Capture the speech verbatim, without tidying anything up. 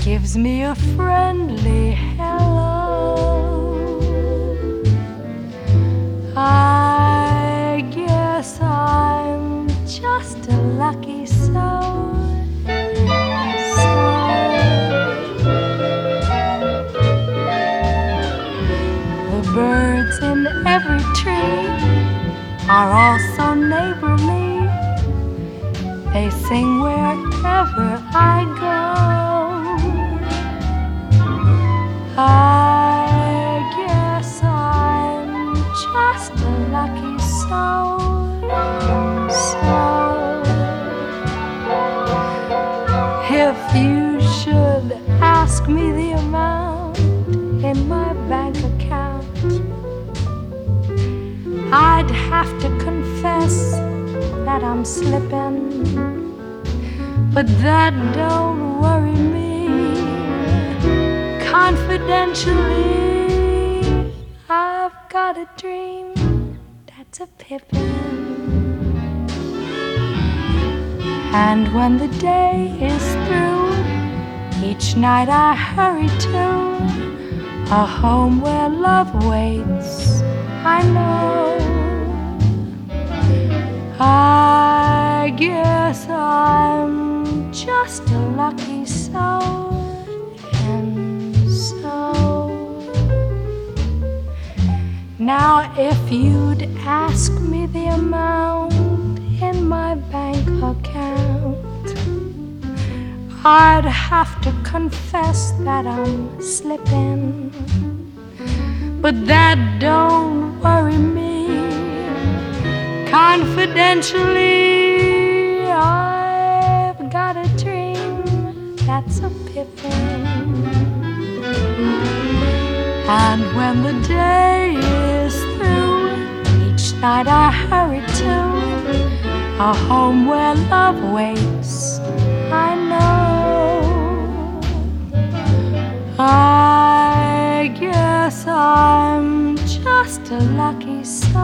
gives me a friendly hello. I guess I'm just a lucky soul. The birds in every tree are also neighborly. They sing wherever I go. I guess I'm just a lucky soul. So if you should ask me the amount in my bank account, I'd have to confess that I'm slipping, but that don't worry me. Confidentially, I've got a dream that's a pippin'. And when the day is through, each night I hurry to a home where love waits, I know. I guess I'm just a lucky soul. And so now if you'd ask me the amount in my bank account, I'd have to confess that I'm slipping, but that don't worry me. Confidentially, I've got a dream that's a pippin'. And when the day is through, each night I hurry to a home where love waits, I know. I guess I'm just a lucky soul.